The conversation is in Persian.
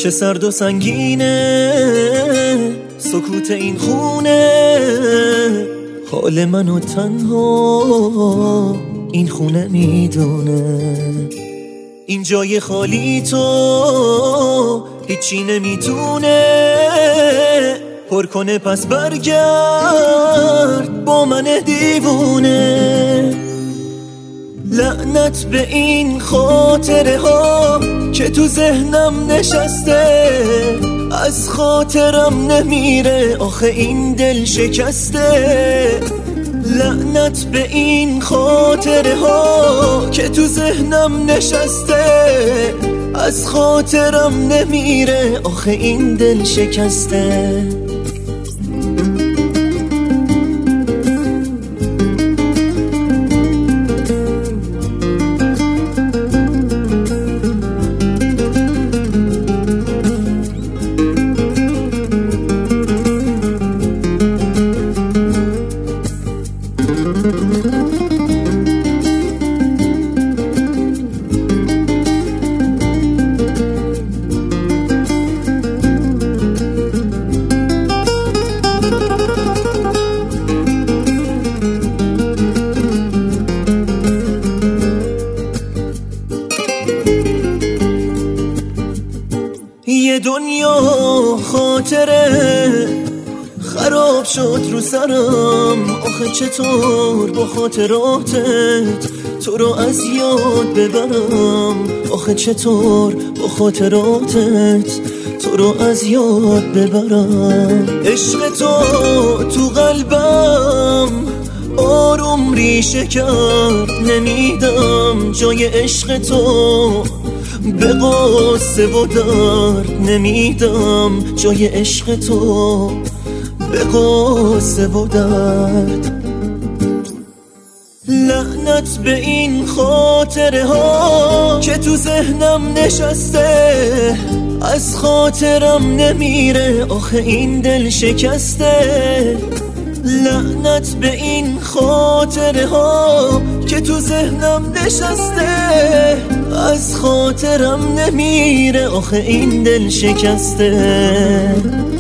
چه سرد و سنگینه سکوت این خونه، حال منو تنها این خونه میدونه. این جای خالی تو هیچی نمیتونه پر کنه، پس برگرد با من دیوونه. لعنت به این خاطره ها که تو ذهنم نشسته، از خاطرم نمیره آخه این دل شکسته. لعنت به این خاطره ها که تو ذهنم نشسته، از خاطرم نمیره آخه این دل شکسته. یه دنیا خاطره خراب شد رو سرم، آخه چطور با خاطراتت تو رو از یاد ببرم، آخه چطور با خاطراتت تو رو از یاد ببرم. عشق تو قلبم آروم ریشه کرد، نمیدم جای عشق تو به قصه و درد، نمیدم جای عشق تو به قصه و درد. لعنت به این خاطره ها که تو ذهنم نشسته، از خاطرم نمیره آخه این دل شکسته. لعنت به این خاطره ها که تو ذهنم نشسته، از خاطرم نمیره آخه این دل شکسته.